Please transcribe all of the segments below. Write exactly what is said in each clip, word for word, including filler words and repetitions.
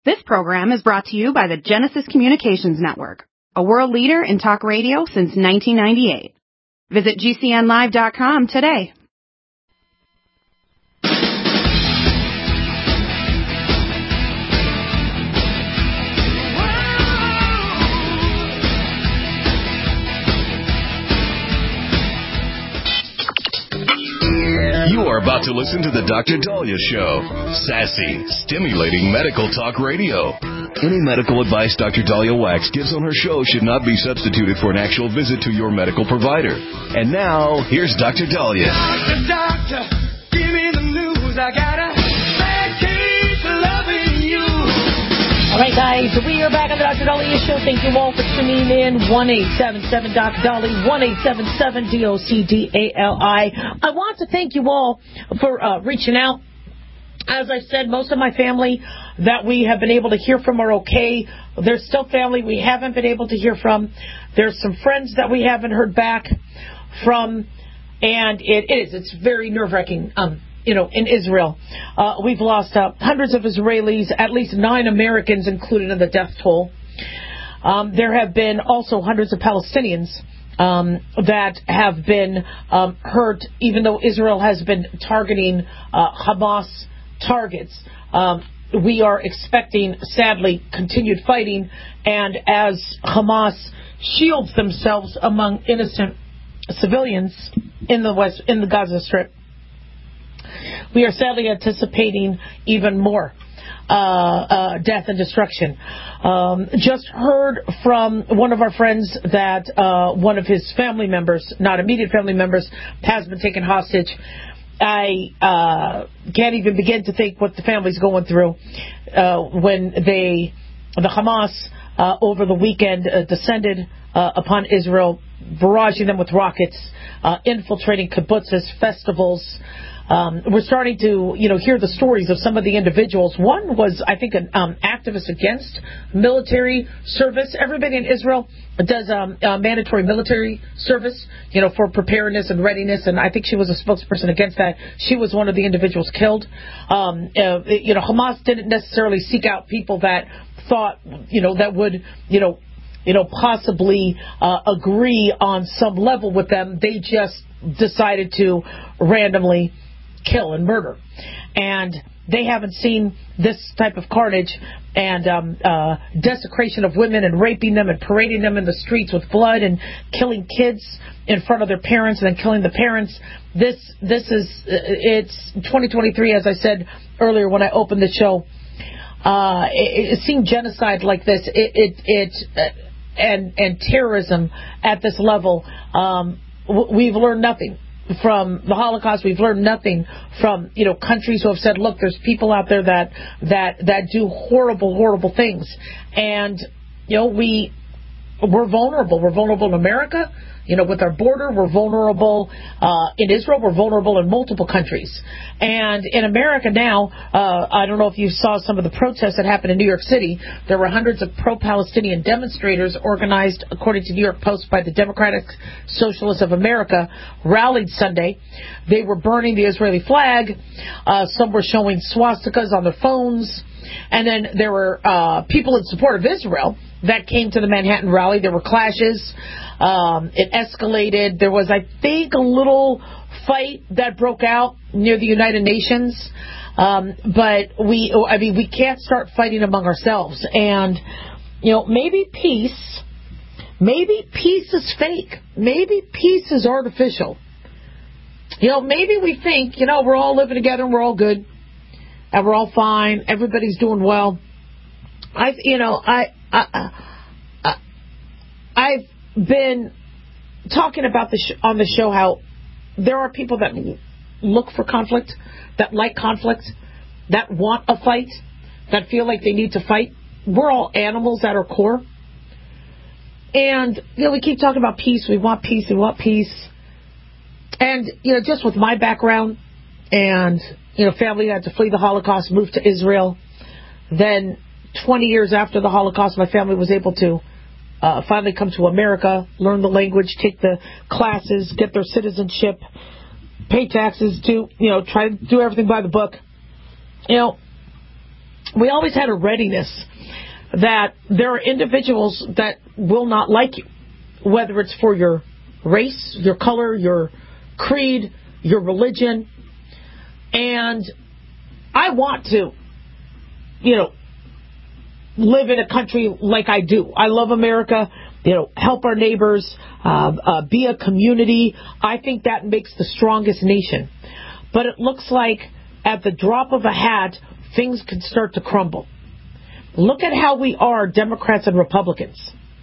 This program is brought to you by the Genesis Communications Network, a world leader in talk radio since nineteen ninety-eight. Visit G C N live dot com today. You are about to listen to the Doctor Daliah Show. Sassy, stimulating medical talk radio. Any medical advice Doctor Daliah Wax gives on her show should not be substituted for an actual visit to your medical provider. And now, here's Doctor Daliah. Doctor, doctor, give me the news. I got a bad case of loving you. All right, guys, we are back on the Doctor Daliah Show. Thank you all for tuning in. one eight seven seven Doc Dolly, one eight seven seven D O C D A L I. I want to thank you all for uh, reaching out. As I said, most of my family that we have been able to hear from are okay. There's still family we haven't been able to hear from. There's some friends that we haven't heard back from. And it is. It's very nerve-wracking. Um, You know, in Israel, uh, we've lost uh, hundreds of Israelis, at least nine Americans included in the death toll. Um, there have been also hundreds of Palestinians um, that have been um, hurt, even though Israel has been targeting uh, Hamas targets. Um, we are expecting, sadly, continued fighting, and as Hamas shields themselves among innocent civilians in the West, in the Gaza Strip, we are sadly anticipating even more uh, uh, death and destruction. Um, just heard from one of our friends that uh, one of his family members, not immediate family members, has been taken hostage. I uh, can't even begin to think what the family's going through uh, when they, the Hamas, uh, over the weekend uh, descended uh, upon Israel, barraging them with rockets, uh, infiltrating kibbutzes, festivals. Um, we're starting to, you know, hear the stories of some of the individuals. One was, I think, an um, activist against military service. Everybody in Israel does um, uh, mandatory military service, you know, for preparedness and readiness. And I think she was a spokesperson against that. She was one of the individuals killed. Um, uh, you know, Hamas didn't necessarily seek out people that thought, you know, that would, you know, you know, possibly uh, agree on some level with them. They just decided to randomly kill and murder, and they haven't seen this type of carnage and um, uh, desecration of women and raping them and parading them in the streets with blood and killing kids in front of their parents and then killing the parents. This this is it's twenty twenty-three, as I said earlier when I opened the show. Uh, it, it, seeing genocide like this, it it, it uh, and and terrorism at this level, um, w- we've learned nothing from the Holocaust. We've learned nothing from, you know, countries who have said, look, there's people out there that that that do horrible, horrible things. And, you know, we, we're vulnerable. We're vulnerable in America, you know, with our border. We're vulnerable uh, in Israel. We're vulnerable in multiple countries. And in America now, uh, I don't know if you saw some of the protests that happened in New York City. There were hundreds of pro-Palestinian demonstrators organized, according to New York Post, by the Democratic Socialists of America, rallied Sunday. They were burning the Israeli flag. Uh, some were showing swastikas on their phones. And then there were uh, people in support of Israel that came to the Manhattan rally. There were clashes. Um, it escalated. There was, I think, a little fight that broke out near the United Nations. Um, but we, I mean, we can't start fighting among ourselves. And, you know, maybe peace, maybe peace is fake. Maybe peace is artificial. You know, maybe we think, you know, we're all living together and we're all good and we're all fine. Everybody's doing well. I, you know, I, I, I I've been talking about this sh- on the show how there are people that look for conflict, that like conflict, that want a fight, that feel like they need to fight. We're all animals at our core. And, you know, we keep talking about peace. We want peace. We want peace. And, you know, just with my background and, you know, family had to flee the Holocaust, moved to Israel. Then twenty years after the Holocaust, my family was able to uh, finally come to America, learn the language, take the classes, get their citizenship, pay taxes, do, you know, try to do everything by the book. You know, we always had a readiness that there are individuals that will not like you, whether it's for your race, your color, your creed, your religion. And I want to, you know, live in a country like I do. I love America, you know, help our neighbors, uh, uh, be a community. I think that makes the strongest nation. But it looks like at the drop of a hat, things can start to crumble. Look at how we are, Democrats and Republicans.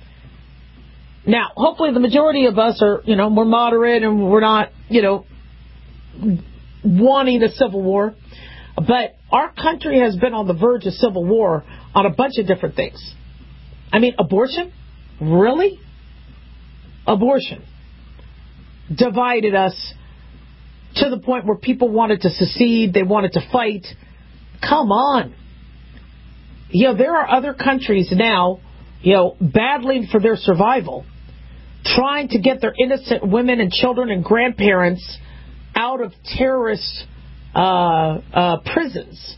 Now, hopefully the majority of us are, you know, we're moderate and we're not, you know, wanting a civil war. But our country has been on the verge of civil war on a bunch of different things. I mean, abortion? Really? Abortion divided us to the point where people wanted to secede, they wanted to fight. Come on. You know, there are other countries now, you know, battling for their survival, trying to get their innocent women and children and grandparents out of terrorist uh, uh, prisons.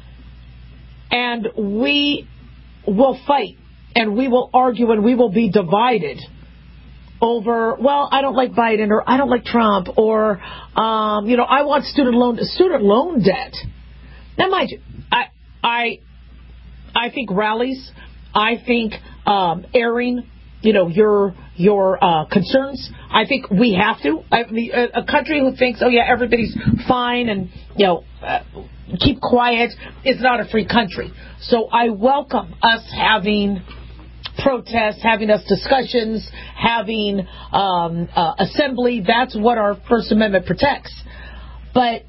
And we will fight, and we will argue, and we will be divided over, well, I don't like Biden, or I don't like Trump, or, um, you know, I want student loan student loan debt. Now, mind you, I I I think rallies, I think um, airing, you know, your your uh, concerns. I think we have to. I mean, a, a country who thinks, oh yeah, everybody's fine and, you know, uh, keep quiet is not a free country. So I welcome us having protests, having us discussions, having um, uh, assembly. That's what our First Amendment protects. But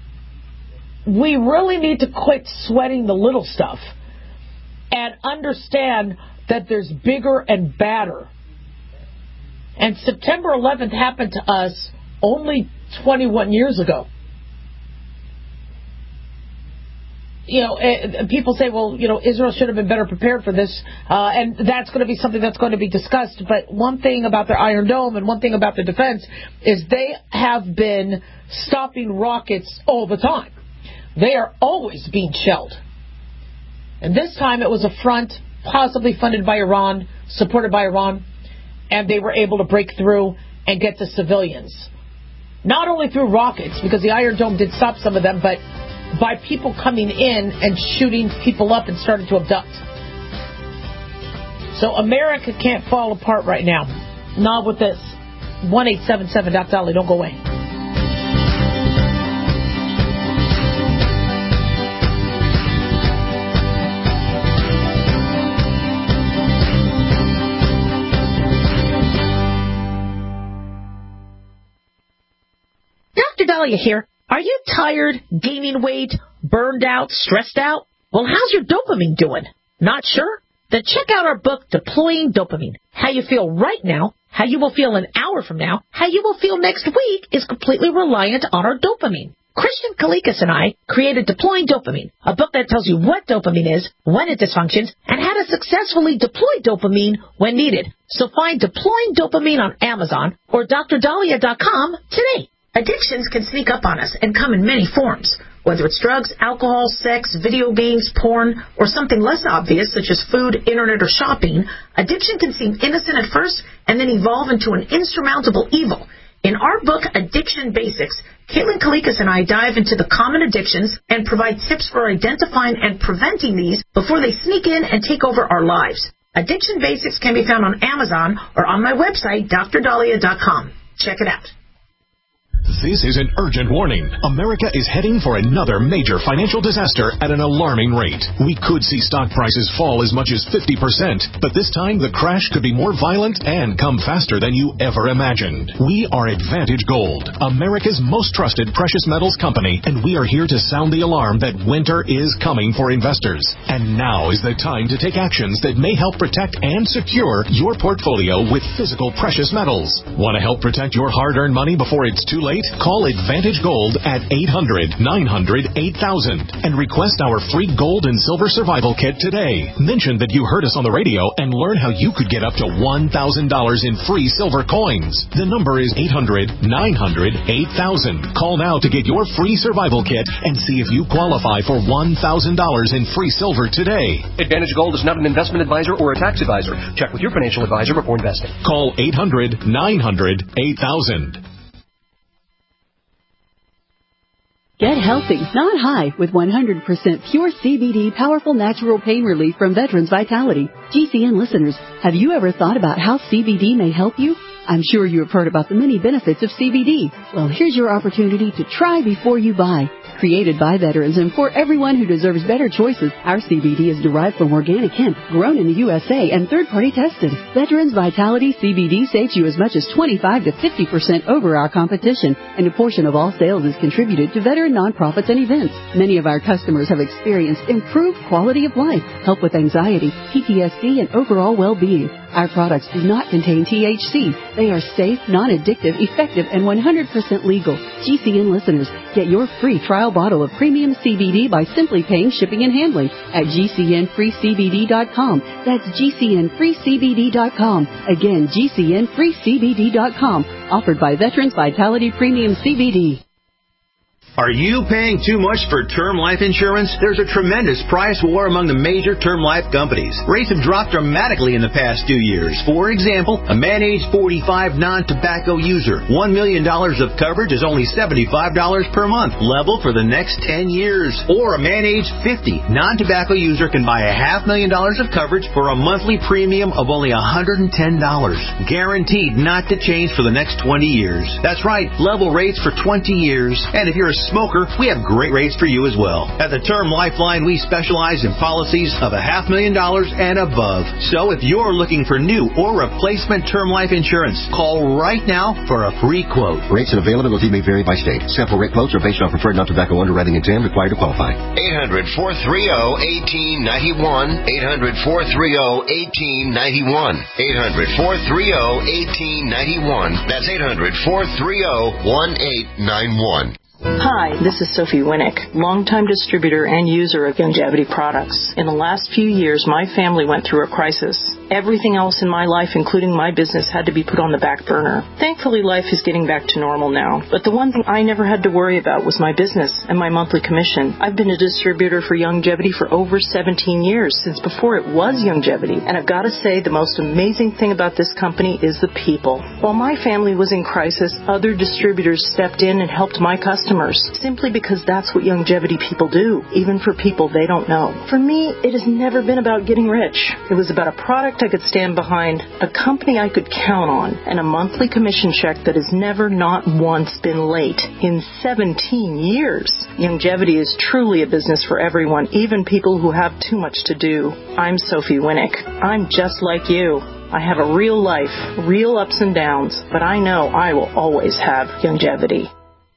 we really need to quit sweating the little stuff and understand that there's bigger and badder. And September eleventh happened to us only twenty-one years ago. You know, people say, well, you know, Israel should have been better prepared for this, uh, and that's going to be something that's going to be discussed. But one thing about their Iron Dome and one thing about their defense is they have been stopping rockets all the time. They are always being shelled. And this time it was a front possibly funded by Iran, supported by Iran, and they were able to break through and get to civilians. Not only through rockets, because the Iron Dome did stop some of them, but by people coming in and shooting people up and starting to abduct. So America can't fall apart right now. Not with this. one eight seven seven Doc Dolly. Don't go away. Doctor Dahlia here. Are you tired, gaining weight, burned out, stressed out? Well, how's your dopamine doing? Not sure? Then check out our book, Deploying Dopamine. How you feel right now, how you will feel an hour from now, how you will feel next week is completely reliant on our dopamine. Christian Kalikas and I created Deploying Dopamine, a book that tells you what dopamine is, when it dysfunctions, and how to successfully deploy dopamine when needed. So find Deploying Dopamine on Amazon or D R Dahlia dot com today. Addictions can sneak up on us and come in many forms, whether it's drugs, alcohol, sex, video games, porn, or something less obvious such as food, internet, or shopping. Addiction can seem innocent at first and then evolve into an insurmountable evil. In our book, Addiction Basics, Caitlin Kalikas and I dive into the common addictions and provide tips for identifying and preventing these before they sneak in and take over our lives. Addiction Basics can be found on Amazon or on my website, D R Dahlia dot com. Check it out. This is an urgent warning. America is heading for another major financial disaster at an alarming rate. We could see stock prices fall as much as fifty percent, but this time the crash could be more violent and come faster than you ever imagined. We are Advantage Gold, America's most trusted precious metals company, and we are here to sound the alarm that winter is coming for investors. And now is the time to take actions that may help protect and secure your portfolio with physical precious metals. Want to help protect your hard-earned money before it's too late? rate? Call Advantage Gold at eight hundred, nine hundred, eight thousand and request our free gold and silver survival kit today. Mention that you heard us on the radio and learn how you could get up to one thousand dollars in free silver coins. The number is eight hundred, nine hundred, eight thousand. Call now to get your free survival kit and see if you qualify for one thousand dollars in free silver today. Advantage Gold is not an investment advisor or a tax advisor. Check with your financial advisor before investing. Call eight hundred, nine hundred, eight thousand. Get healthy, not high, with one hundred percent pure C B D powerful natural pain relief from Veterans Vitality. G C N listeners, have you ever thought about how C B D may help you? I'm sure you have heard about the many benefits of C B D. Well, here's your opportunity to try before you buy. Created by veterans and for everyone who deserves better choices, our C B D is derived from organic hemp, grown in the U S A and third-party tested. Veterans Vitality C B D saves you as much as twenty-five to fifty percent over our competition, and a portion of all sales is contributed to veteran nonprofits and events. Many of our customers have experienced improved quality of life, help with anxiety, P T S D, and overall well-being. Our products do not contain T H C. They are safe, non-addictive, effective, and one hundred percent legal. G C N listeners, get your free trial bottle of premium C B D by simply paying shipping and handling at G C N free C B D dot com. That's G C N free C B D dot com. Again, G C N free C B D dot com. Offered by Veterans Vitality Premium C B D. Are you paying too much for term life insurance? There's a tremendous price war among the major term life companies. Rates have dropped dramatically in the past two years. For example, a man age forty-five non-tobacco user, one million dollars of coverage is only seventy-five dollars per month, level for the next ten years. Or a man age fifty non-tobacco user can buy a half million dollars of coverage for a monthly premium of only one hundred ten dollars. Guaranteed not to change for the next twenty years. That's right, level rates for twenty years. And if you're a smoker, we have great rates for you as well. At the Term Lifeline, we specialize in policies of a half million dollars and above. So if you're looking for new or replacement term life insurance, call right now for a free quote. Rates and availability may vary by state. Sample rate quotes are based on preferred non-tobacco underwriting exam required to qualify. eight hundred, four three zero, one eight nine one. eight hundred, four three zero, one eight nine one. eight hundred, four three zero, one eight nine one. That's eight hundred, four three zero, one eight nine one. Hi, this is Sophie Winnick, longtime distributor and user of Youngevity products. In the last few years, my family went through a crisis. Everything else in my life, including my business, had to be put on the back burner. Thankfully, life is getting back to normal now. But the one thing I never had to worry about was my business and my monthly commission. I've been a distributor for Youngevity for over seventeen years, since before it was Youngevity. And I've got to say, the most amazing thing about this company is the people. While my family was in crisis, other distributors stepped in and helped my customers, simply because that's what Youngevity people do, even for people they don't know. For me, it has never been about getting rich. It was about a product I could stand behind, a company I could count on, and a monthly commission check that has never not once been late in seventeen years. Youngevity is truly a business for everyone, even people who have too much to do. I'm Sophie Winnick. I'm just like you. I have a real life, real ups and downs, but I know I will always have Youngevity.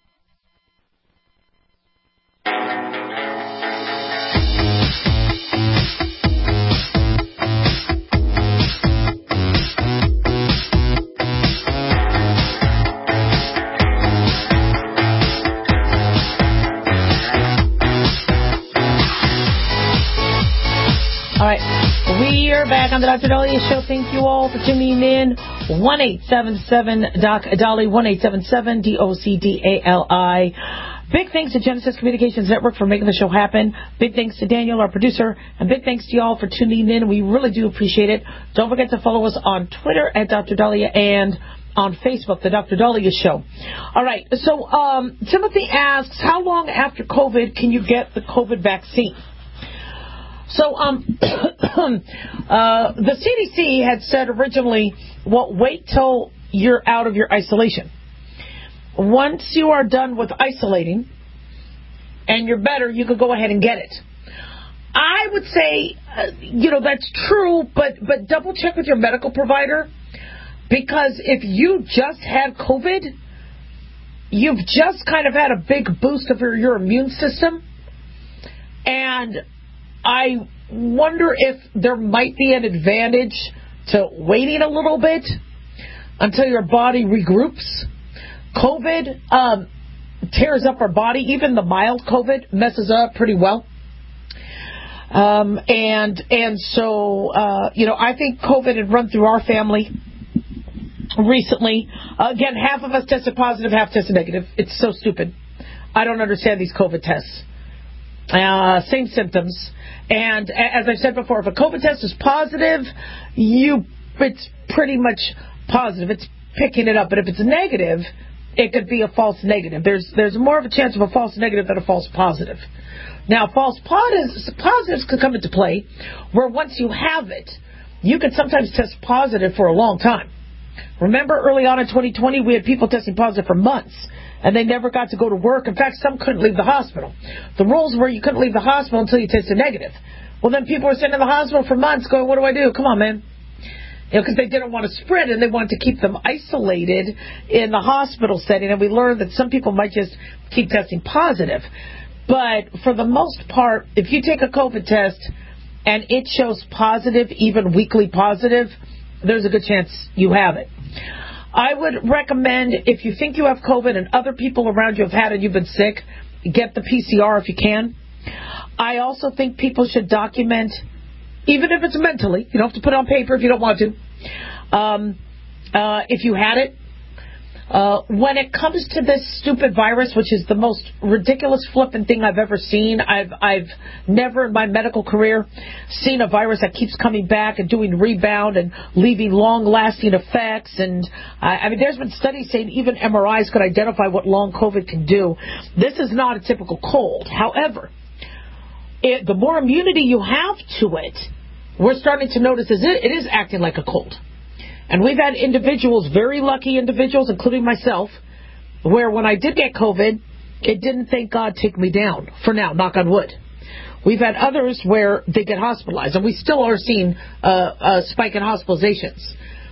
We are back on the Doctor Dahlia Show. Thank you all for tuning in. one eight seven seven Doc Dolly, one eight seven seven D O C D A L I. Big thanks to Genesis Communications Network for making the show happen. Big thanks to Daniel, our producer. And big thanks to y'all for tuning in. We really do appreciate it. Don't forget to follow us on Twitter at Doctor Dahlia and on Facebook, the Doctor Dahlia Show. All right. So um, Timothy asks, how long after COVID can you get the COVID vaccine? So um, uh, the C D C had said originally, well, wait till you're out of your isolation. Once you are done with isolating and you're better, you could go ahead and get it. I would say, uh, you know, that's true, but, but double check with your medical provider, because if you just had COVID, you've just kind of had a big boost of your, your immune system, and I wonder if there might be an advantage to waiting a little bit until your body regroups. COVID um, tears up our body. Even the mild COVID messes up pretty well. Um, and and so, uh, you know, I think COVID had run through our family recently. Uh, again, half of us tested positive, half tested negative. It's so stupid. I don't understand these COVID tests. Uh, same symptoms. And as I said before, if a COVID test is positive, you it's pretty much positive. It's picking it up. But if it's negative, it could be a false negative. There's there's more of a chance of a false negative than a false positive. Now, false positives, positives could come into play where once you have it, you could sometimes test positive for a long time. Remember early on in twenty twenty, we had people testing positive for months, and they never got to go to work. In fact, some couldn't leave the hospital. The rules were you couldn't leave the hospital until you tested negative. Well, then people were sitting in the hospital for months going, what do I do? Come on, man. You know, because they didn't want to spread and they wanted to keep them isolated in the hospital setting. And we learned that some people might just keep testing positive. But for the most part, if you take a COVID test and it shows positive, even weakly positive, there's a good chance you have it. I would recommend, if you think you have COVID and other people around you have had it and you've been sick, get the P C R if you can. I also think people should document, even if it's mentally, you don't have to put it on paper if you don't want to, um, uh, if you had it. Uh, when it comes to this stupid virus, which is the most ridiculous flipping thing I've ever seen, I've I've never in my medical career seen a virus that keeps coming back and doing rebound and leaving long-lasting effects. And I, I mean, there's been studies saying even M R Is could identify what long COVID can do. This is not a typical cold. However, it, the more immunity you have to it, we're starting to notice is it, it is acting like a cold. And we've had individuals, very lucky individuals, including myself, where when I did get COVID, it didn't, thank God, take me down. For now, knock on wood. We've had others where they get hospitalized, and we still are seeing uh, a spike in hospitalizations.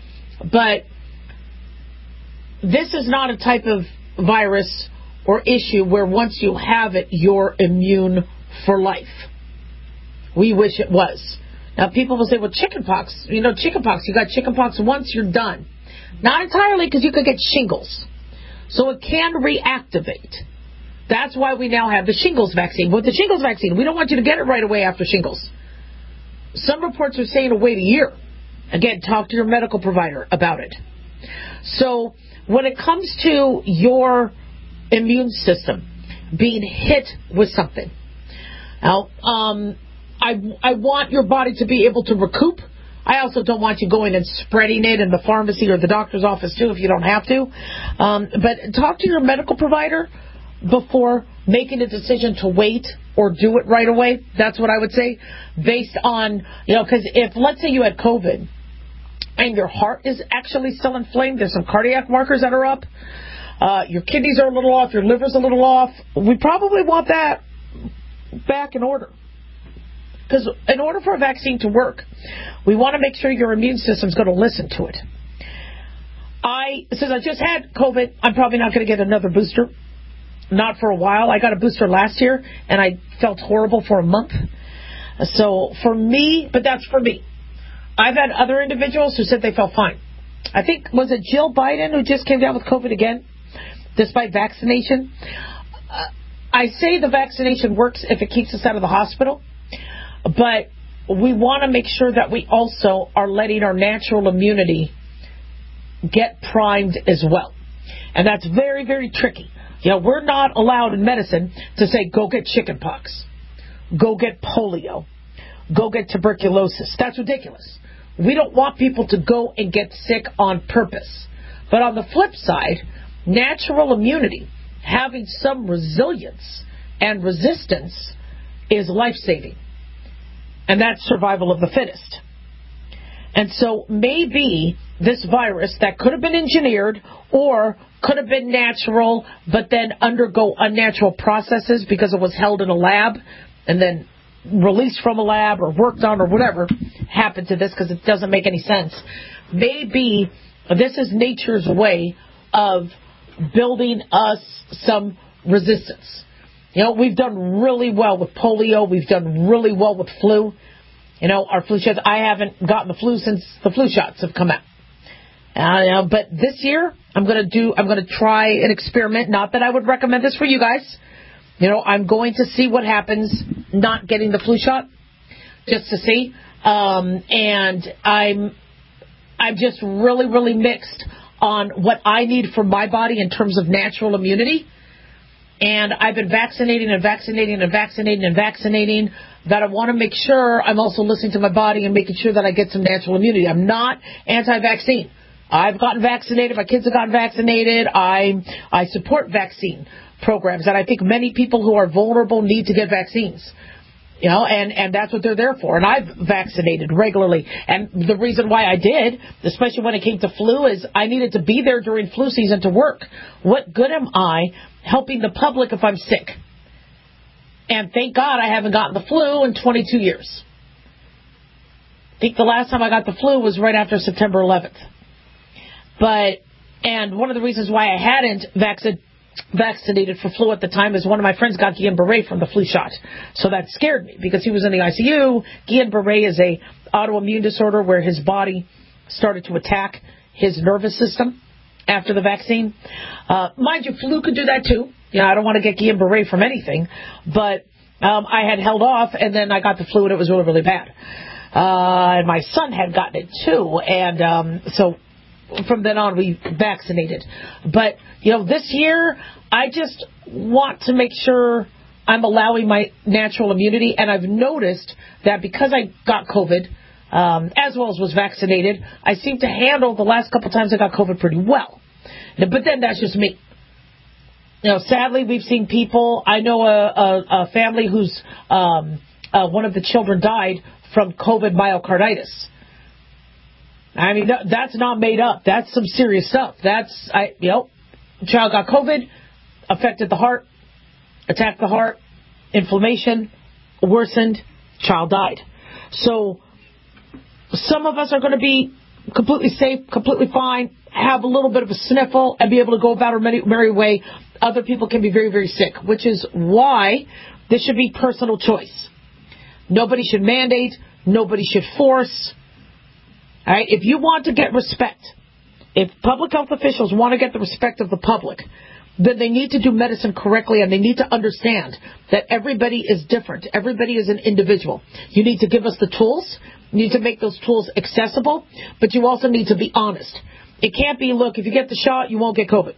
But this is not a type of virus or issue where once you have it, you're immune for life. We wish it was. Now, people will say, well, chickenpox, you know, chickenpox, you got chickenpox once, you're done. Not entirely, because you could get shingles. So it can reactivate. That's why we now have the shingles vaccine. With the shingles vaccine, we don't want you to get it right away after shingles. Some reports are saying to wait a year. Again, talk to your medical provider about it. So when it comes to your immune system being hit with something, now, um... I, I want your body to be able to recoup. I also don't want you going and spreading it in the pharmacy or the doctor's office, too, if you don't have to. Um, but talk to your medical provider before making a decision to wait or do it right away. That's what I would say, based on, you know, because if, let's say you had COVID and your heart is actually still inflamed, there's some cardiac markers that are up, uh, your kidneys are a little off, your liver's a little off, we probably want that back in order. Because in order for a vaccine to work, we want to make sure your immune system's going to listen to it. I, since I just had COVID, I'm probably not going to get another booster. Not for a while. I got a booster last year, and I felt horrible for a month. So for me, but that's for me. I've had other individuals who said they felt fine. I think, was it Jill Biden who just came down with COVID again, despite vaccination? Uh, I say the vaccination works if it keeps us out of the hospital. But we want to make sure that we also are letting our natural immunity get primed as well. And that's very, very tricky. You know, we're not allowed in medicine to say, go get chickenpox, go get polio, go get tuberculosis. That's ridiculous. We don't want people to go and get sick on purpose. But on the flip side, natural immunity, having some resilience and resistance, is life-saving. And that's survival of the fittest. And so maybe this virus that could have been engineered or could have been natural, but then undergo unnatural processes because it was held in a lab and then released from a lab or worked on or whatever happened to this, because it doesn't make any sense. Maybe this is nature's way of building us some resistance. You know, we've done really well with polio. We've done really well with flu. You know, our flu shots, I haven't gotten the flu since the flu shots have come out. Uh, but this year, I'm going to do, I'm going to try an experiment. Not that I would recommend this for you guys. You know, I'm going to see what happens not getting the flu shot, just to see. Um, and I'm, I'm just really, really mixed on what I need for my body in terms of natural immunity. And I've been vaccinating and vaccinating and vaccinating and vaccinating, that I want to make sure I'm also listening to my body and making sure that I get some natural immunity. I'm not anti-vaccine. I've gotten vaccinated. My kids have gotten vaccinated. I I support vaccine programs, and I think many people who are vulnerable need to get vaccines. You know, and, and that's what they're there for. And I've vaccinated regularly. And the reason why I did, especially when it came to flu, is I needed to be there during flu season to work. What good am I helping the public if I'm sick? And thank God I haven't gotten the flu in twenty-two years. I think the last time I got the flu was right after September eleventh. But, and one of the reasons why I hadn't vaccinated, vaccinated for flu at the time is one of my friends got Guillain-Barré from the flu shot. So that scared me because he was in the I C U. Guillain-Barré is a autoimmune disorder where his body started to attack his nervous system after the vaccine. Uh, mind you, flu could do that too. You know, I don't want to get Guillain-Barré from anything, but um, I had held off, and then I got the flu, and it was really, really bad. Uh, and my son had gotten it too, and um, so from then on, we vaccinated. But, you know, this year, I just want to make sure I'm allowing my natural immunity. And I've noticed that because I got COVID, um, as well as was vaccinated, I seem to handle the last couple times I got COVID pretty well. But then that's just me. You know, sadly, we've seen people. I know a, a, a family whose um, uh, one of the children died from COVID myocarditis. I mean, that's not made up. That's some serious stuff. That's, I, you know, child got COVID, affected the heart, attacked the heart, inflammation, worsened, child died. So some of us are going to be completely safe, completely fine, have a little bit of a sniffle, and be able to go about our merry, merry way. Other people can be very, very sick, which is why this should be personal choice. Nobody should mandate. Nobody should force. All right, if you want to get respect, if public health officials want to get the respect of the public, then they need to do medicine correctly, and they need to understand that everybody is different. Everybody is an individual. You need to give us the tools. You need to make those tools accessible, but you also need to be honest. It can't be, look, if you get the shot, you won't get COVID.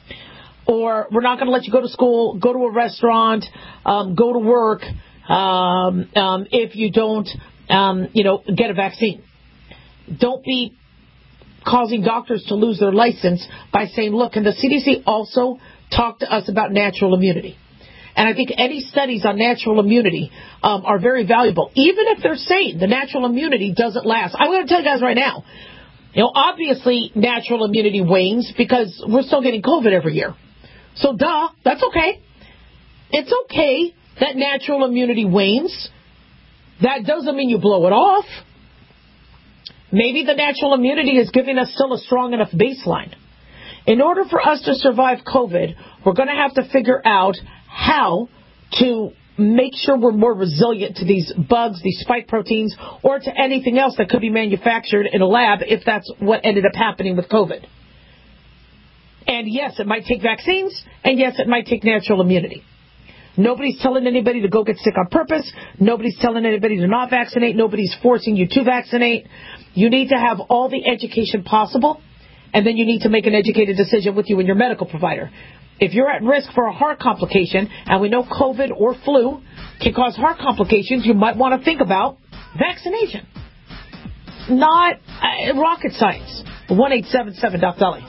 Or we're not going to let you go to school, go to a restaurant, um, go to work um, um, if you don't, um, you know, get a vaccine. Don't be causing doctors to lose their license by saying, look, and the C D C also talked to us about natural immunity. And I think any studies on natural immunity um, are very valuable, even if they're saying the natural immunity doesn't last. I'm going to tell you guys right now, you know, obviously natural immunity wanes because we're still getting COVID every year. So, duh, that's okay. It's okay that natural immunity wanes. That doesn't mean you blow it off. Maybe the natural immunity is giving us still a strong enough baseline. In order for us to survive COVID, we're going to have to figure out how to make sure we're more resilient to these bugs, these spike proteins, or to anything else that could be manufactured in a lab if that's what ended up happening with COVID. And yes, it might take vaccines, and yes, it might take natural immunity. Nobody's telling anybody to go get sick on purpose. Nobody's telling anybody to not vaccinate. Nobody's forcing you to vaccinate. You need to have all the education possible, and then you need to make an educated decision with you and your medical provider. If you're at risk for a heart complication, and we know COVID or flu can cause heart complications, you might want to think about vaccination. Not uh, rocket science. one eight seven seven Doc Dolly.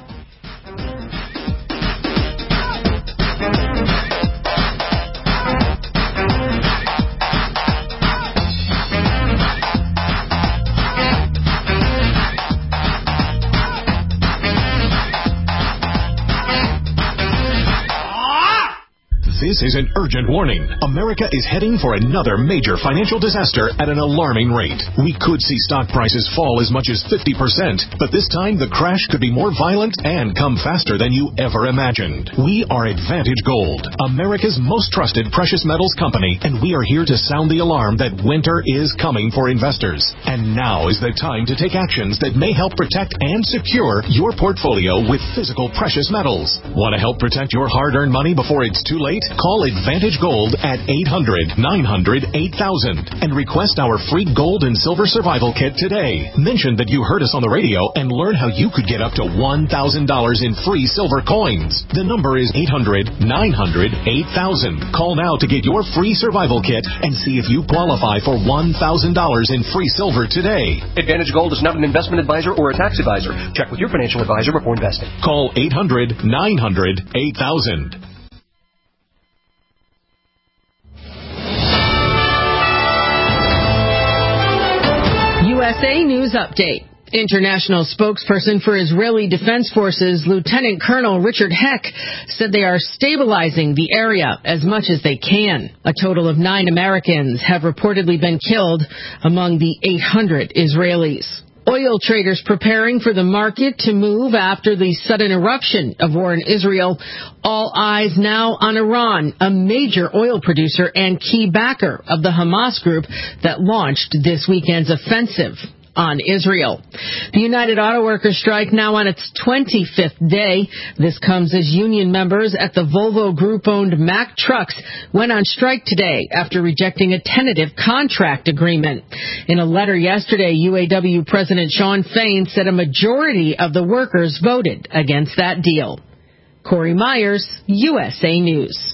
This is an urgent warning. America is heading for another major financial disaster at an alarming rate. We could see stock prices fall as much as fifty percent, but this time the crash could be more violent and come faster than you ever imagined. We are Advantage Gold, America's most trusted precious metals company, and we are here to sound the alarm that winter is coming for investors. And now is the time to take actions that may help protect and secure your portfolio with physical precious metals. Want to help protect your hard-earned money before it's too late? Call Advantage Gold at eight hundred, nine hundred, eight thousand and request our free gold and silver survival kit today. Mention that you heard us on the radio and learn how you could get up to one thousand dollars in free silver coins. The number is eight hundred, nine hundred, eight thousand. Call now to get your free survival kit and see if you qualify for one thousand dollars in free silver today. Advantage Gold is not an investment advisor or a tax advisor. Check with your financial advisor before investing. Call eight hundred, nine hundred, eight thousand. U S A News Update. International spokesperson for Israeli Defense Forces, Lieutenant Colonel Richard Heck, said they are stabilizing the area as much as they can. A total of nine Americans have reportedly been killed among the eight hundred Israelis. Oil traders preparing for the market to move after the sudden eruption of war in Israel. All eyes now on Iran, a major oil producer and key backer of the Hamas group that launched this weekend's offensive on Israel. The United Auto Workers strike now on its twenty-fifth day. This comes as union members at the Volvo Group-owned Mack Trucks went on strike today after rejecting a tentative contract agreement. In a letter yesterday, U A W President Shawn Fain said a majority of the workers voted against that deal. Corey Myers, U S A News.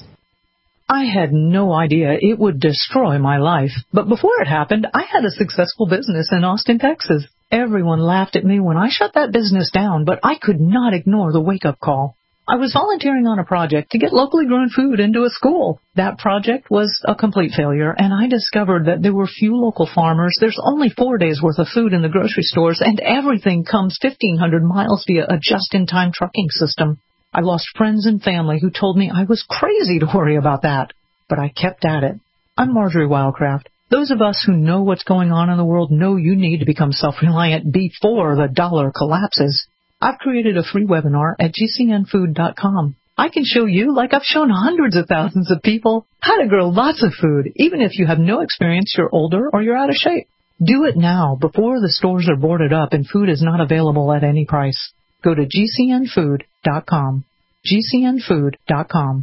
I had no idea it would destroy my life. But before it happened, I had a successful business in Austin, Texas. Everyone laughed at me when I shut that business down, but I could not ignore the wake-up call. I was volunteering on a project to get locally grown food into a school. That project was a complete failure, and I discovered that there were few local farmers. There's only four days' worth of food in the grocery stores, and everything comes fifteen hundred miles via a just-in-time trucking system. I lost friends and family who told me I was crazy to worry about that. But I kept at it. I'm Marjorie Wildcraft. Those of us who know what's going on in the world know you need to become self-reliant before the dollar collapses. I've created a free webinar at G C N food dot com. I can show you, like I've shown hundreds of thousands of people, how to grow lots of food, even if you have no experience, you're older, or you're out of shape. Do it now, before the stores are boarded up and food is not available at any price. Go to G C N food dot com. G C N food dot com.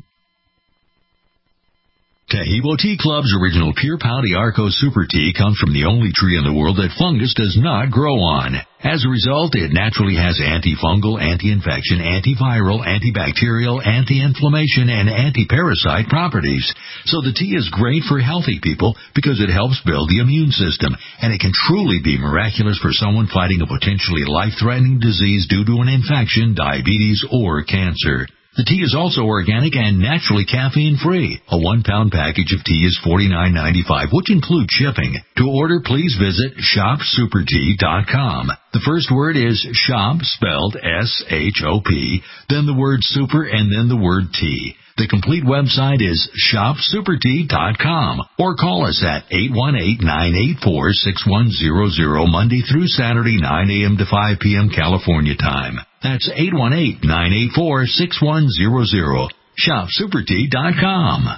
Taheebo Tea Club's original Pure Pouty Arco Super Tea comes from the only tree in the world that fungus does not grow on. As a result, it naturally has antifungal, anti-infection, antiviral, antibacterial, anti-inflammation, and anti-parasite properties. So the tea is great for healthy people because it helps build the immune system, and it can truly be miraculous for someone fighting a potentially life-threatening disease due to an infection, diabetes, or cancer. The tea is also organic and naturally caffeine-free. A one-pound package of tea is forty-nine ninety-five, which includes shipping. To order, please visit shop super tea dot com. The first word is shop, spelled S H O P, then the word super, and then the word tea. The complete website is shop super tea dot com, or call us at eight one eight, nine eight four, six one zero zero Monday through Saturday, nine a.m. to five p.m. California time. That's eight one eight, nine eight four, six one zero zero. shop super tea dot com.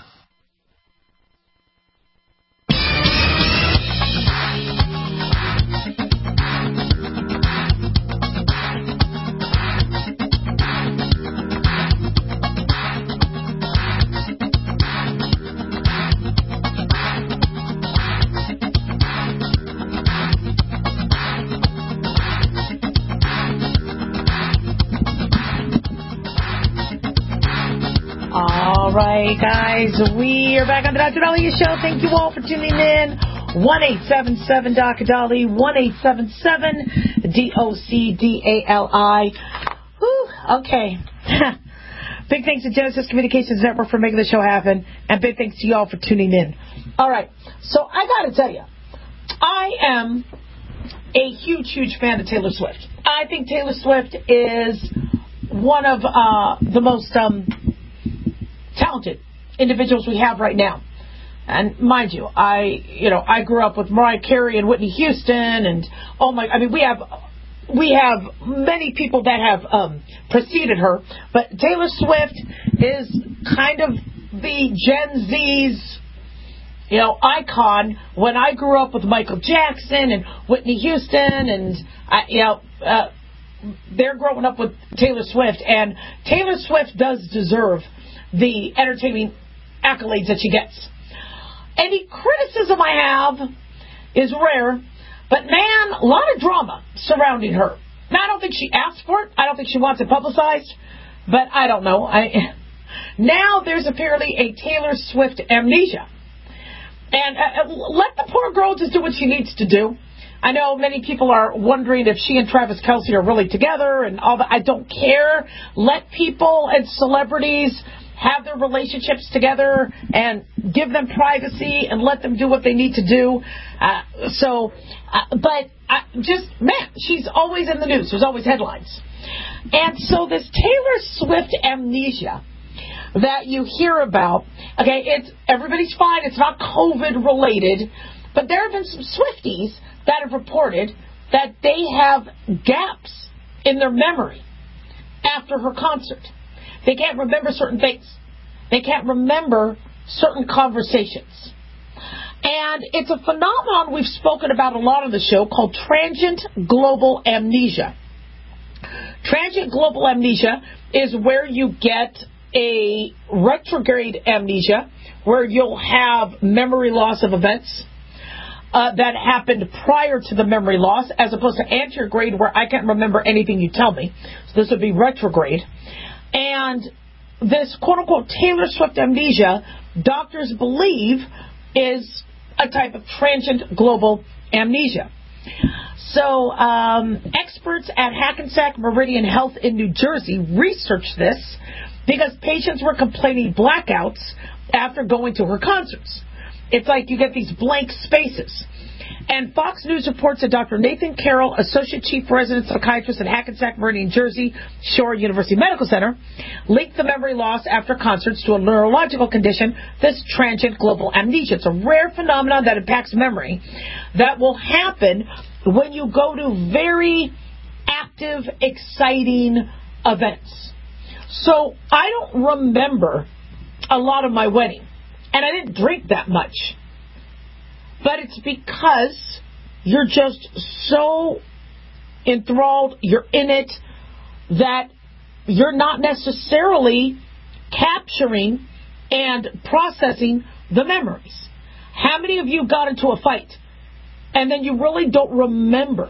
All right, guys, we are back on the Doctor Daliah Show. Thank you all for tuning in. one eight seven seven Doctor Dali, one eight seven seven D O C D A L I. Whew, okay. Big thanks to Genesis Communications Network for making the show happen, and big thanks to you all for tuning in. All right, so I got to tell you, I am a huge, huge fan of Taylor Swift. I think Taylor Swift is one of uh, the most um, talented individuals we have right now. And mind you, I, you know, I grew up with Mariah Carey and Whitney Houston, and oh my, I mean, we have, we have many people that have um, preceded her, but Taylor Swift is kind of the Gen Z's, you know, icon. When I grew up with Michael Jackson and Whitney Houston, and I, you know, uh, they're growing up with Taylor Swift, and Taylor Swift does deserve the entertaining accolades that she gets. Any criticism I have is rare, but man, a lot of drama surrounding her. Now, I don't think she asked for it. I don't think she wants it publicized, but I don't know. I, now there's apparently a Taylor Swift amnesia. And uh, let the poor girl just do what she needs to do. I know many people are wondering if she and Travis Kelce are really together and all that. I don't care. Let people and celebrities have their relationships together and give them privacy and let them do what they need to do. Uh, so, uh, but uh, just, man, she's always in the news. There's always headlines. And so this Taylor Swift amnesia that you hear about, okay, it's everybody's fine. It's not COVID related, but there have been some Swifties that have reported that they have gaps in their memory after her concert. They can't remember certain things. They can't remember certain conversations. And it's a phenomenon we've spoken about a lot on the show called transient global amnesia. Transient global amnesia is where you get a retrograde amnesia, where you'll have memory loss of events uh, that happened prior to the memory loss, as opposed to anterograde, where I can't remember anything you tell me. So this would be retrograde. And this quote-unquote Taylor Swift amnesia, doctors believe, is a type of transient global amnesia. So um, experts at Hackensack Meridian Health in New Jersey researched this because patients were complaining blackouts after going to her concerts. It's like you get these blank spaces. And Fox News reports that Doctor Nathan Carroll, Associate Chief Resident Psychiatrist at Hackensack Meridian, Jersey Shore University Medical Center, linked the memory loss after concerts to a neurological condition, this transient global amnesia. It's a rare phenomenon that impacts memory that will happen when you go to very active, exciting events. So I don't remember a lot of my wedding, and I didn't drink that much. But it's because you're just so enthralled, you're in it, that you're not necessarily capturing and processing the memories. How many of you got into a fight and then you really don't remember?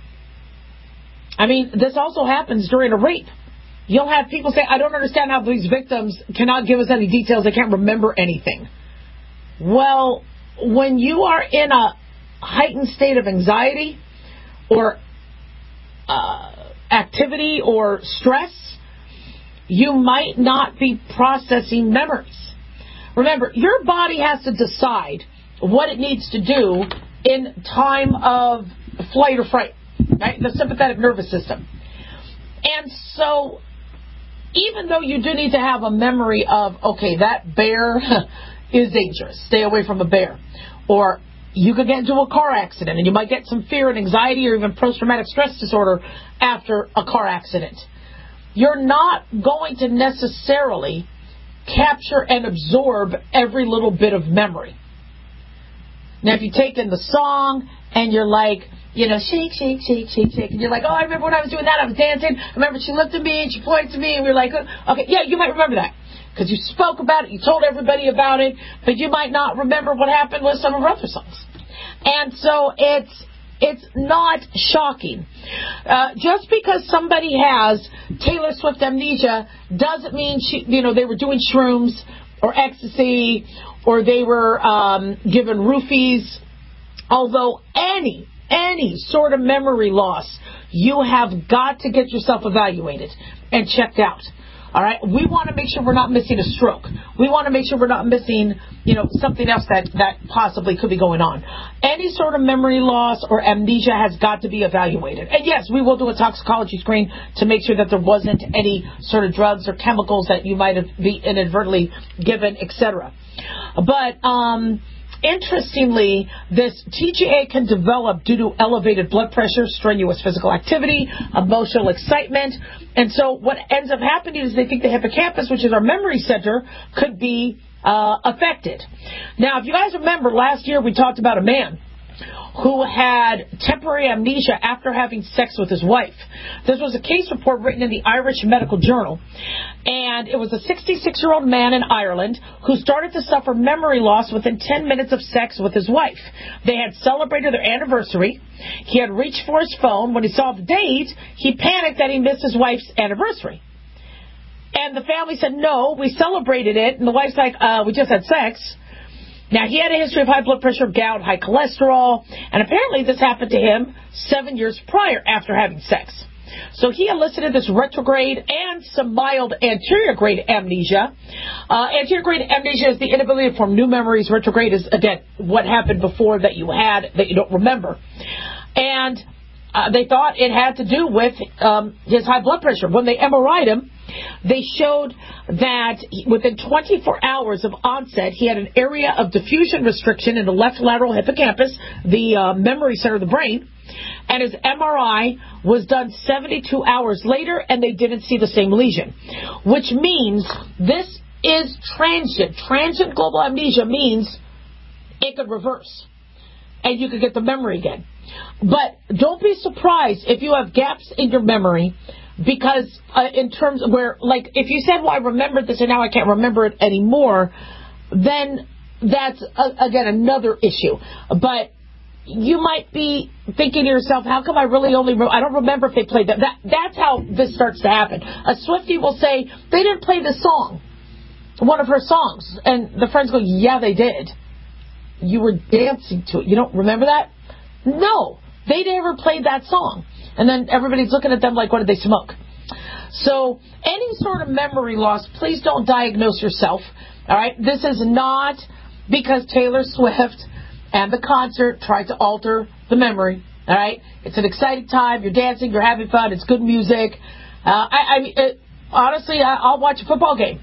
I mean, this also happens during a rape. You'll have people say, I don't understand how these victims cannot give us any details. They can't remember anything. Well, when you are in a heightened state of anxiety or uh, activity or stress, you might not be processing memories. Remember, your body has to decide what it needs to do in time of flight or fright, right? The sympathetic nervous system. And so, even though you do need to have a memory of, okay, that bear is dangerous, stay away from a bear. Or you could get into a car accident and you might get some fear and anxiety or even post-traumatic stress disorder after a car accident. You're not going to necessarily capture and absorb every little bit of memory. Now, if you take in the song and you're like, you know, shake, shake, shake, shake, shake, and you're like, oh, I remember when I was doing that, I was dancing. I remember she looked at me and she pointed to me and we were like, okay, yeah, you might remember that. Because you spoke about it, you told everybody about it, but you might not remember what happened with some of her other songs. And so it's it's not shocking. Uh, just because somebody has Taylor Swift amnesia doesn't mean she, you know, they were doing shrooms or ecstasy or they were um, given roofies. Although any any sort of memory loss, you have got to get yourself evaluated and checked out. All right, we want to make sure we're not missing a stroke. We want to make sure we're not missing, you know, something else that, that possibly could be going on. Any sort of memory loss or amnesia has got to be evaluated. And yes, we will do a toxicology screen to make sure that there wasn't any sort of drugs or chemicals that you might have been inadvertently given, et cetera. But um, interestingly, this T G A can develop due to elevated blood pressure, strenuous physical activity, emotional excitement. And so what ends up happening is they think the hippocampus, which is our memory center, could be uh, affected. Now, if you guys remember, last year we talked about a man who had temporary amnesia after having sex with his wife. This was a case report written in the Irish Medical Journal, and it was a sixty-six-year-old man in Ireland who started to suffer memory loss within ten minutes of sex with his wife. They had celebrated their anniversary. He had reached for his phone. When he saw the date, he panicked that he missed his wife's anniversary. And the family said, no, we celebrated it. And the wife's like, uh, we just had sex. Now, he had a history of high blood pressure, gout, high cholesterol, and apparently this happened to him seven years prior after having sex. So he elicited this retrograde and some mild anterograde amnesia. Uh, anterograde amnesia is the inability to form new memories. Retrograde is, again, what happened before that you had that you don't remember. And uh, they thought it had to do with um, his high blood pressure. When they M R I'd him, they showed that within twenty-four hours of onset, he had an area of diffusion restriction in the left lateral hippocampus, the uh, memory center of the brain, and his M R I was done seventy-two hours later, and they didn't see the same lesion, which means this is transient. Transient global amnesia means it could reverse, and you could get the memory again. But don't be surprised if you have gaps in your memory, because uh, in terms of where, like, if you said, well, I remembered this and now I can't remember it anymore, then that's, uh, again, another issue. But you might be thinking to yourself, how come I really only, re- I don't remember if they played that. that. That's how this starts to happen. A Swiftie will say, they didn't play this song, one of her songs. And the friends go, yeah, they did. You were dancing to it. You don't remember that? No, they never played that song. And then everybody's looking at them like, what did they smoke? So any sort of memory loss, please don't diagnose yourself. All right? This is not because Taylor Swift and the concert tried to alter the memory. All right? It's an exciting time. You're dancing. You're having fun. It's good music. Uh, I, I mean, it, honestly, I, I'll watch a football game.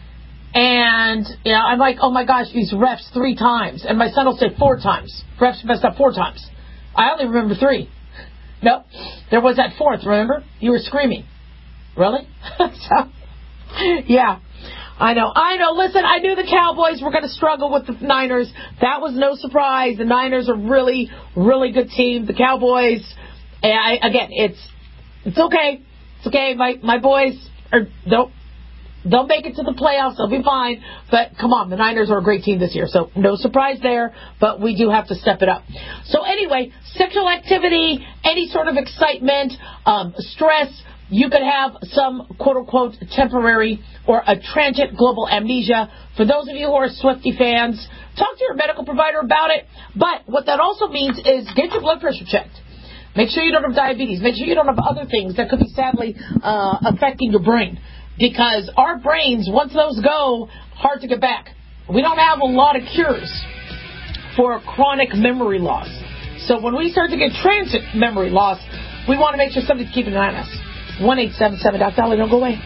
And, you know, I'm like, oh, my gosh, these refs three times. And my son will say four times. Refs messed up four times. I only remember three. Nope. There was that fourth, remember? You were screaming. Really? So, yeah. I know. I know. Listen, I knew the Cowboys were going to struggle with the Niners. That was no surprise. The Niners are really, really good team. The Cowboys, I, again, it's it's okay. It's okay. My my boys are don't They'll make it to the playoffs. They'll be fine. But come on, the Niners are a great team this year. So no surprise there, but we do have to step it up. So anyway, sexual activity, any sort of excitement, um, stress, you could have some quote-unquote temporary or a transient global amnesia. For those of you who are Swiftie fans, talk to your medical provider about it. But what that also means is get your blood pressure checked. Make sure you don't have diabetes. Make sure you don't have other things that could be sadly uh, affecting your brain. Because our brains, once those go, hard to get back. We don't have a lot of cures for chronic memory loss. So when we start to get transient memory loss, we want to make sure somebody's keeping an eye on us. one eight seven seven Doc Dolly, don't go away.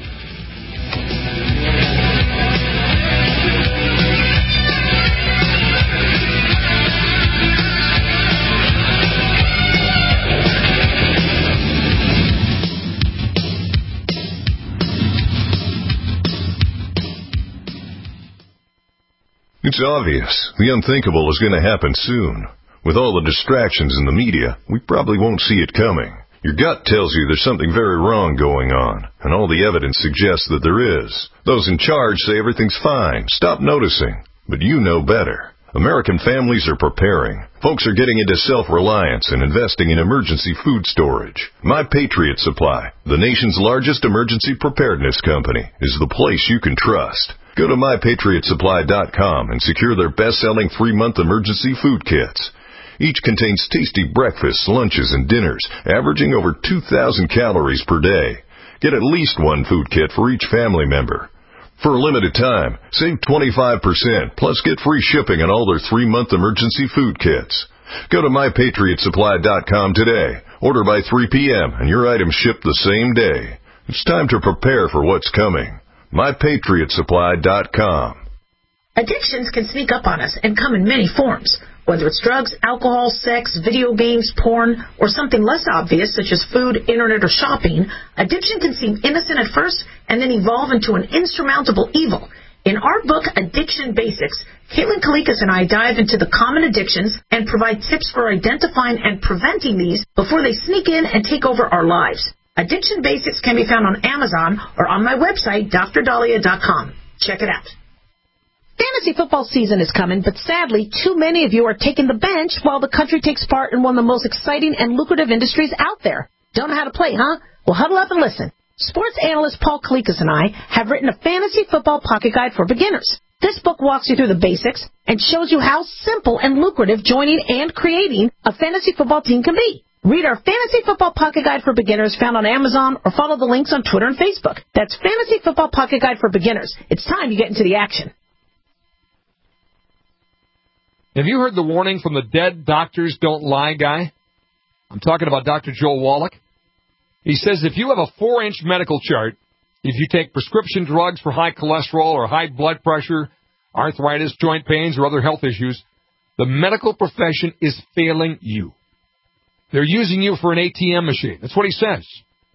It's obvious. The unthinkable is going to happen soon. With all the distractions in the media, we probably won't see it coming. Your gut tells you there's something very wrong going on, and all the evidence suggests that there is. Those in charge say everything's fine. Stop noticing. But you know better. American families are preparing. Folks are getting into self-reliance and investing in emergency food storage. My Patriot Supply, the nation's largest emergency preparedness company, is the place you can trust. Go to my patriot supply dot com and secure their best-selling three-month emergency food kits. Each contains tasty breakfasts, lunches, and dinners, averaging over two thousand calories per day. Get at least one food kit for each family member. For a limited time, save twenty-five percent, plus get free shipping on all their three-month emergency food kits. Go to my patriot supply dot com today. Order by three p.m. and your items ship the same day. It's time to prepare for what's coming. my patriot supply dot com. Addictions can sneak up on us and come in many forms. Whether it's drugs, alcohol, sex, video games, porn, or something less obvious such as food, internet, or shopping, addiction can seem innocent at first and then evolve into an insurmountable evil. In our book, Addiction Basics, Caitlin Kalikas and I dive into the common addictions and provide tips for identifying and preventing these before they sneak in and take over our lives. Addiction Basics can be found on Amazon or on my website, D R Dahlia dot com. Check it out. Fantasy football season is coming, but sadly, too many of you are taking the bench while the country takes part in one of the most exciting and lucrative industries out there. Don't know how to play, huh? Well, huddle up and listen. Sports analyst Paul Kalikas and I have written a fantasy football pocket guide for beginners. This book walks you through the basics and shows you how simple and lucrative joining and creating a fantasy football team can be. Read our Fantasy Football Pocket Guide for Beginners found on Amazon or follow the links on Twitter and Facebook. That's Fantasy Football Pocket Guide for Beginners. It's time you get into the action. Have you heard the warning from the dead doctors don't lie guy? I'm talking about Doctor Joel Wallach. He says if you have a four-inch medical chart, if you take prescription drugs for high cholesterol or high blood pressure, arthritis, joint pains, or other health issues, the medical profession is failing you. They're using you for an A T M machine. That's what he says.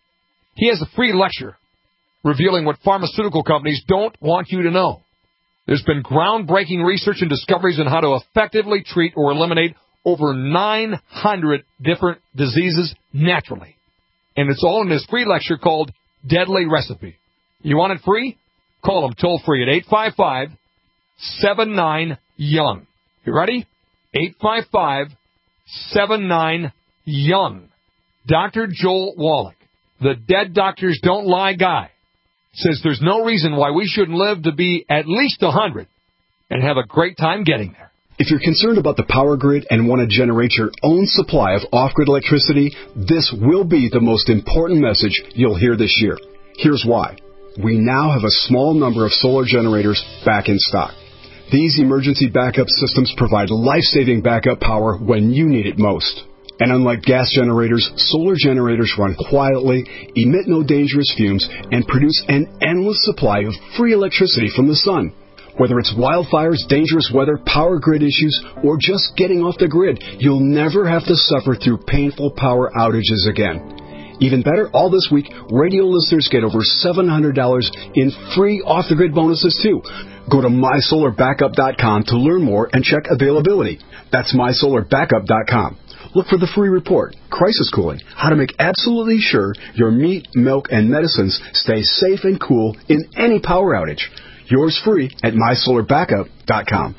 He has a free lecture revealing what pharmaceutical companies don't want you to know. There's been groundbreaking research and discoveries on how to effectively treat or eliminate over nine hundred different diseases naturally. And it's all in this free lecture called Deadly Recipe. You want it free? Call them toll free at eight five five, seven nine, young. You ready? eight five five, seven nine, young. Doctor Joel Wallach, the dead doctors don't lie guy, says there's no reason why we shouldn't live to be at least one hundred and have a great time getting there. If you're concerned about the power grid and want to generate your own supply of off-grid electricity, this will be the most important message you'll hear this year. Here's why. We now have a small number of solar generators back in stock. These emergency backup systems provide life-saving backup power when you need it most. And unlike gas generators, solar generators run quietly, emit no dangerous fumes, and produce an endless supply of free electricity from the sun. Whether it's wildfires, dangerous weather, power grid issues, or just getting off the grid, you'll never have to suffer through painful power outages again. Even better, all this week, radio listeners get over seven hundred dollars in free off-the-grid bonuses, too. Go to my solar backup dot com to learn more and check availability. That's my solar backup dot com. Look for the free report, Crisis Cooling, how to make absolutely sure your meat, milk, and medicines stay safe and cool in any power outage. Yours free at my solar backup dot com.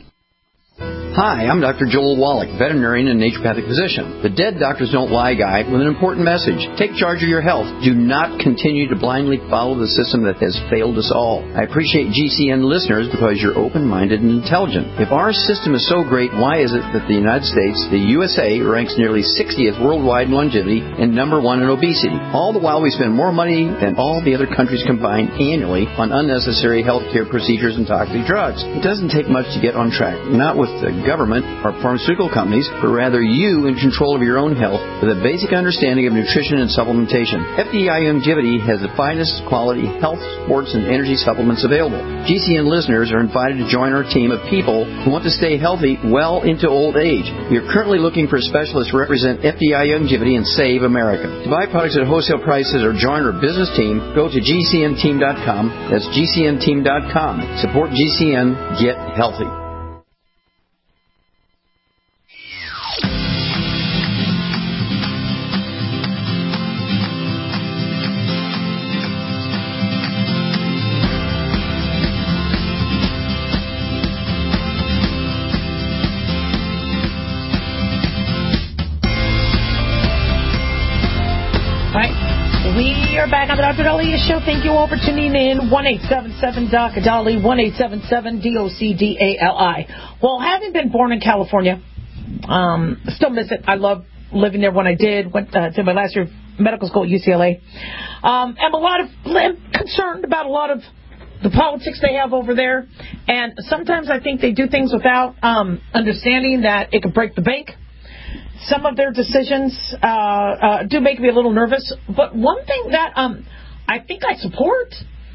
Hi, I'm Doctor Joel Wallach, veterinarian and naturopathic physician. The Dead Doctors Don't Lie guy with an important message. Take charge of your health. Do not continue to blindly follow the system that has failed us all. I appreciate G C N listeners because you're open-minded and intelligent. If our system is so great, why is it that the United States, the U S A, ranks nearly sixtieth worldwide in longevity and number one in obesity? All the while we spend more money than all the other countries combined annually on unnecessary health care procedures and toxic drugs. It doesn't take much to get on track. Not with the government or pharmaceutical companies, but rather you in control of your own health with a basic understanding of nutrition and supplementation. F D I Longevity has the finest quality health, sports, and energy supplements available. G C N listeners are invited to join our team of people who want to stay healthy well into old age. If you're currently looking for specialists to represent F D I Longevity and save America. To buy products at wholesale prices or join our business team, go to G C N team dot com. That's G C N team dot com. Support G C N. Get healthy. We are back on the Doctor Dahlia Show. Thank you all for tuning in. one eight seven seven D O C D A L I, one eight seven seven D O C D A L I. Well, having been born in California, um, still miss it. I love living there when I did. Went uh, to my last year of medical school at U C L A. Um, I'm a lot of I'm concerned about a lot of the politics they have over there. And sometimes I think they do things without um, understanding that it could break the bank. Some of their decisions uh, uh, do make me a little nervous. But one thing that um, I think I support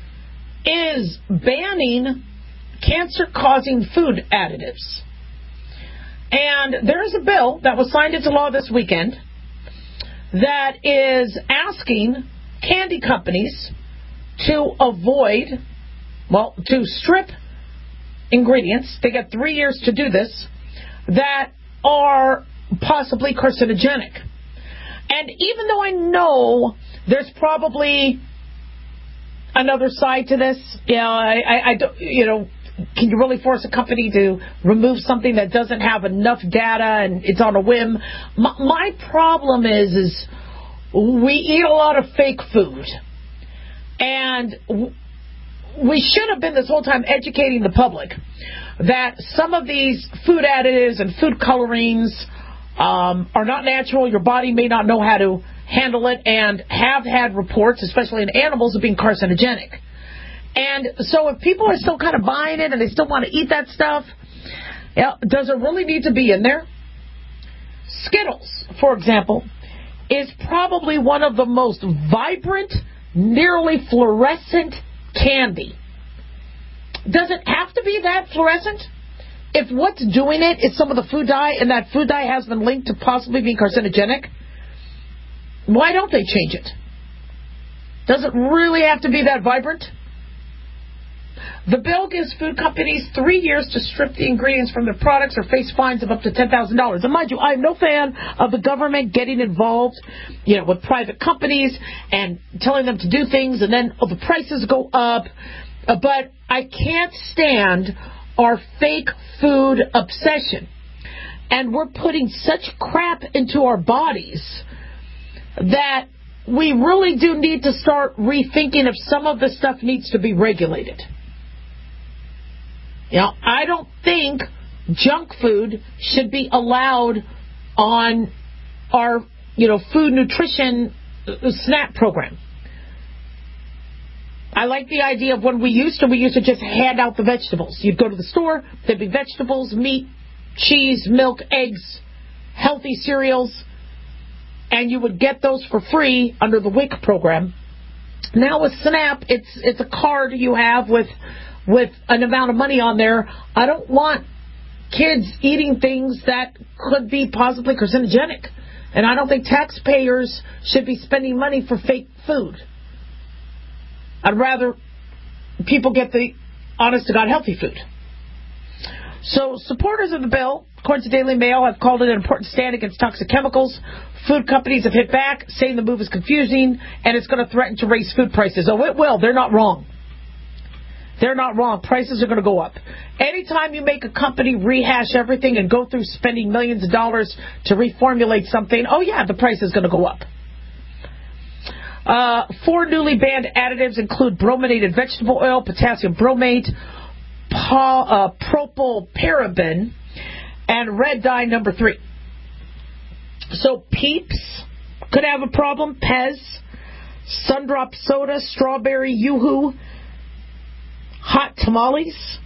is banning cancer-causing food additives. And there is a bill that was signed into law this weekend that is asking candy companies to avoid, well, to strip ingredients, they got three years to do this, that are possibly carcinogenic. And even though I know there's probably another side to this, you know, I, I, I don't, you know, can you really force a company to remove something that doesn't have enough data and it's on a whim? My, my problem is, is we eat a lot of fake food. And we should have been this whole time educating the public that some of these food additives and food colorings um, are not natural. Your body may not know how to handle it, and have had reports, especially in animals, of being carcinogenic. And so if people are still kind of buying it and they still want to eat that stuff, you know, does it really need to be in there? Skittles, for example, is probably one of the most vibrant, nearly fluorescent candy. Does it have to be that fluorescent? If what's doing it is some of the food dye, and that food dye has been linked to possibly being carcinogenic, why don't they change it? Does it really have to be that vibrant? The bill gives food companies three years to strip the ingredients from their products or face fines of up to ten thousand dollars. And mind you, I'm no fan of the government getting involved, you know, with private companies and telling them to do things, and then oh, the prices go up. Uh, but I can't stand our fake food obsession. And we're putting such crap into our bodies that we really do need to start rethinking if some of this stuff needs to be regulated. You know, I don't think junk food should be allowed on our, you know, food nutrition SNAP program. I like the idea of when we used to, we used to just hand out the vegetables. You'd go to the store, there'd be vegetables, meat, cheese, milk, eggs, healthy cereals, and you would get those for free under the W I C program. Now with SNAP, it's it's a card you have with with an amount of money on there. I don't want kids eating things that could be possibly carcinogenic. And I don't think taxpayers should be spending money for fake food. I'd rather people get the honest-to-God healthy food. So supporters of the bill, according to Daily Mail, have called it an important stand against toxic chemicals. Food companies have hit back, saying the move is confusing and it's going to threaten to raise food prices. Oh, it will. They're not wrong. They're not wrong. Prices are going to go up. Anytime you make a company rehash everything and go through spending millions of dollars to reformulate something, oh, yeah, the price is going to go up. Uh, four newly banned additives include brominated vegetable oil, potassium bromate, pa- uh, propylparaben, and red dye number three. So Peeps could have a problem. Pez, Sundrop Soda, Strawberry Yoo-Hoo, Hot Tamales.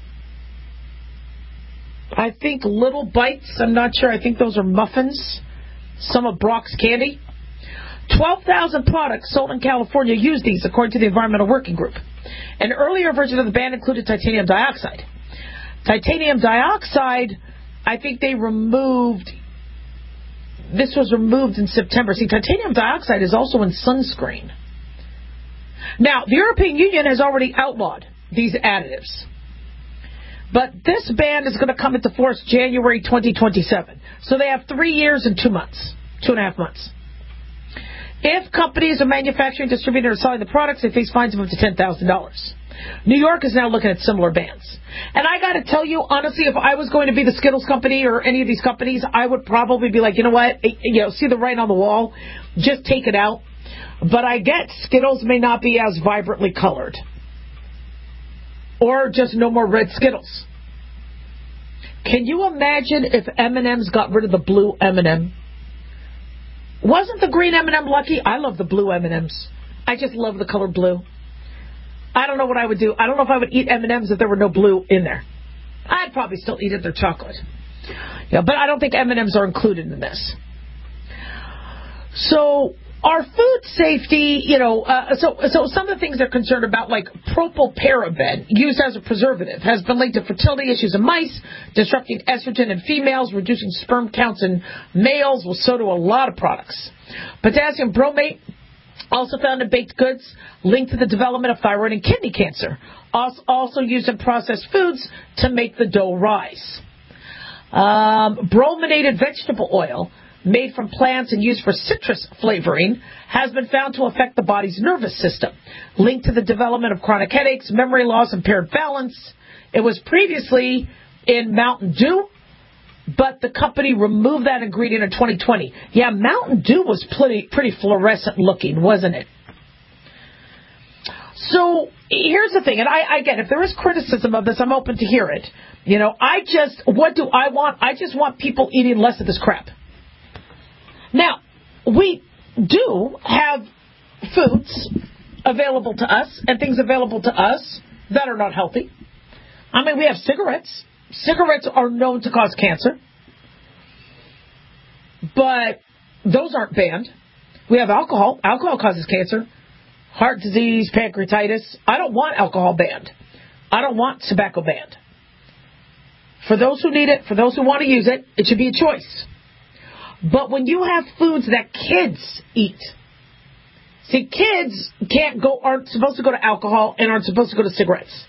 I think Little Bites. I'm not sure. I think those are muffins. Some of Brock's candy. twelve thousand products sold in California use these, according to the Environmental Working Group. An earlier version of the ban included titanium dioxide. Titanium dioxide, I think they removed... This was removed in September. See, titanium dioxide is also in sunscreen. Now, the European Union has already outlawed these additives. But this ban is going to come into force January twenty twenty-seven. So they have three years and two months, two and a half months. If companies are manufacturing, distributing, or selling the products, they face fines of up to ten thousand dollars. New York is now looking at similar bans. And I got to tell you, honestly, if I was going to be the Skittles company or any of these companies, I would probably be like, you know what, you know, see the writing on the wall, just take it out. But I get Skittles may not be as vibrantly colored. Or just no more red Skittles. Can you imagine if M and M's got rid of the blue M and M? Wasn't the green M and M lucky? I love the blue M and M's. I just love the color blue. I don't know what I would do. I don't know if I would eat M and M's if there were no blue in there. I'd probably still eat it. They're chocolate. Yeah, but I don't think M and M's are included in this. So our food safety, you know, uh, so so some of the things they're concerned about, like propylparaben, used as a preservative, has been linked to fertility issues in mice, disrupting estrogen in females, reducing sperm counts in males, well, so do a lot of products. Potassium bromate, also found in baked goods, linked to the development of thyroid and kidney cancer. Also used in processed foods to make the dough rise. Um, brominated vegetable oil, made from plants and used for citrus flavoring, has been found to affect the body's nervous system, linked to the development of chronic headaches, memory loss, impaired balance. It was previously in Mountain Dew, but the company removed that ingredient in twenty twenty. Yeah, Mountain Dew was pretty, pretty fluorescent looking, wasn't it? So here's the thing, and I, I get, if there is criticism of this, I'm open to hear it. You know, I just, what do I want? I just want people eating less of this crap. Now, we do have foods available to us and things available to us that are not healthy. I mean, we have cigarettes. Cigarettes are known to cause cancer, but those aren't banned. We have alcohol. Alcohol causes cancer, heart disease, pancreatitis. I don't want alcohol banned. I don't want tobacco banned. For those who need it, for those who want to use it, it should be a choice. But when you have foods that kids eat, see, kids can't go, aren't supposed to go to alcohol and aren't supposed to go to cigarettes.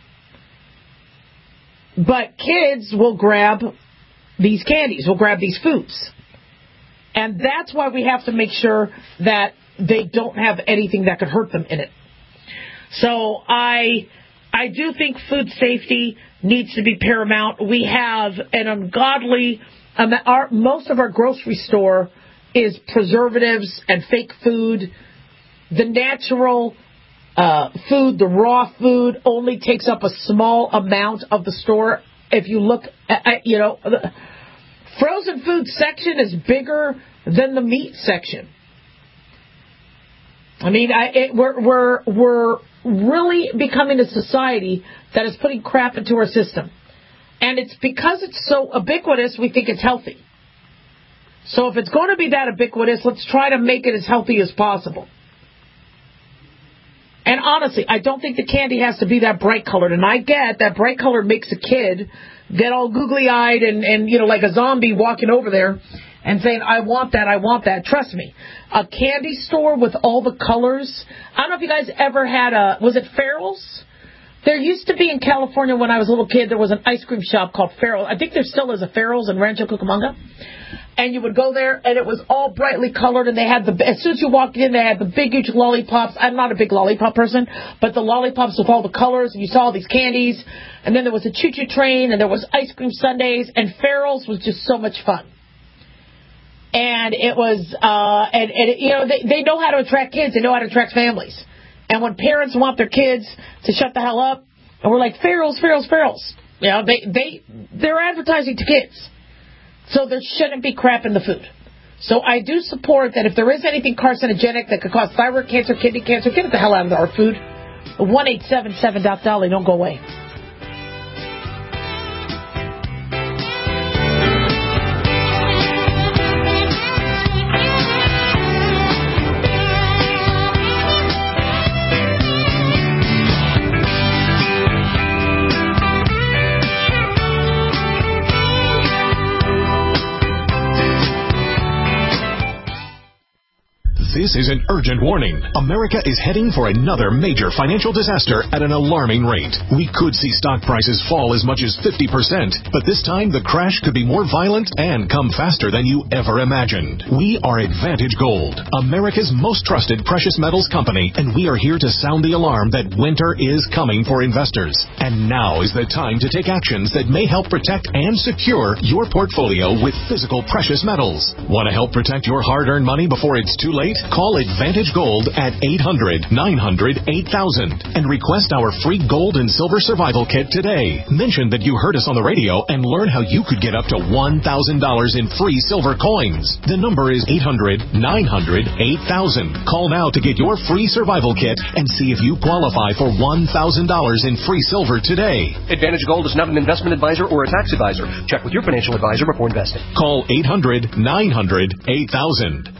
But kids will grab these candies, will grab these foods. And that's why we have to make sure that they don't have anything that could hurt them in it. So I I do think food safety needs to be paramount. We have an ungodly, um, our, most of our grocery store is preservatives and fake food. The natural uh, food, the raw food, only takes up a small amount of the store. If you look at, at you know, the frozen food section is bigger than the meat section. I mean, I, it, we're we're we're really becoming a society that is putting crap into our system, and it's because it's so ubiquitous. We think it's healthy. So if it's going to be that ubiquitous, let's try to make it as healthy as possible. And honestly, I don't think the candy has to be that bright colored. And I get that bright color makes a kid get all googly eyed and and you know like a zombie walking over there and saying, I want that, I want that. Trust me, a candy store with all the colors. I don't know if you guys ever had a, was it Farrell's? There used to be in California when I was a little kid, there was an ice cream shop called Farrell's. I think there still is a Farrell's in Rancho Cucamonga. And you would go there, and it was all brightly colored, and they had the, as soon as you walked in, they had the big, huge lollipops. I'm not a big lollipop person, but the lollipops with all the colors, and you saw all these candies. And then there was a choo-choo train, and there was ice cream sundaes, and Farrell's was just so much fun. And it was, uh, and, and you know, they, they know how to attract kids. They know how to attract families. And when parents want their kids to shut the hell up, and we're like, Farrell's, Farrell's, Farrell's. You know, they, they, they're advertising to kids. So there shouldn't be crap in the food. So I do support that if there is anything carcinogenic that could cause thyroid cancer, kidney cancer, get it the hell out of our food. one eight seven seven Doc Dolly, don't go away. This is an urgent warning. America is heading for another major financial disaster at an alarming rate. We could see stock prices fall as much as fifty percent, but this time the crash could be more violent and come faster than you ever imagined. We are Advantage Gold, America's most trusted precious metals company, and we are here to sound the alarm that winter is coming for investors. And now is the time to take actions that may help protect and secure your portfolio with physical precious metals. Want to help protect your hard-earned money before it's too late? Call Call Advantage Gold at eight hundred, nine hundred, eight thousand and request our free gold and silver survival kit today. Mention that you heard us on the radio and learn how you could get up to one thousand dollars in free silver coins. The number is eight hundred, nine hundred, eight thousand. Call now to get your free survival kit and see if you qualify for one thousand dollars in free silver today. Advantage Gold is not an investment advisor or a tax advisor. Check with your financial advisor before investing. Call eight hundred, nine hundred, eight thousand.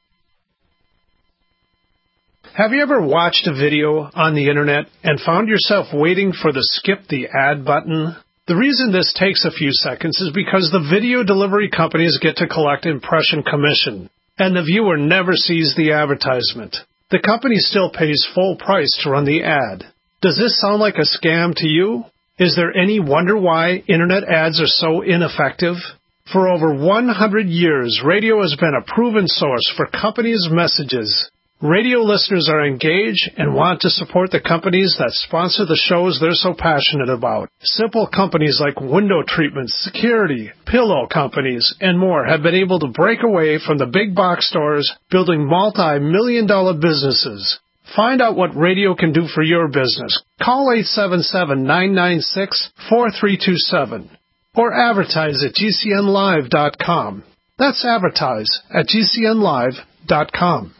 Have you ever watched a video on the internet and found yourself waiting for the skip the ad button? The reason this takes a few seconds is because the video delivery companies get to collect impression commission, and the viewer never sees the advertisement. The company still pays full price to run the ad. Does this sound like a scam to you? Is there any wonder why internet ads are so ineffective? For over one hundred years, radio has been a proven source for companies' messages. Radio listeners are engaged and want to support the companies that sponsor the shows they're so passionate about. Simple companies like window treatments, security, pillow companies, and more have been able to break away from the big box stores, building multi-million dollar businesses. Find out what radio can do for your business. Call eight seven seven, nine nine six, four three two seven or advertise at G C N live dot com. That's advertise at G C N live dot com.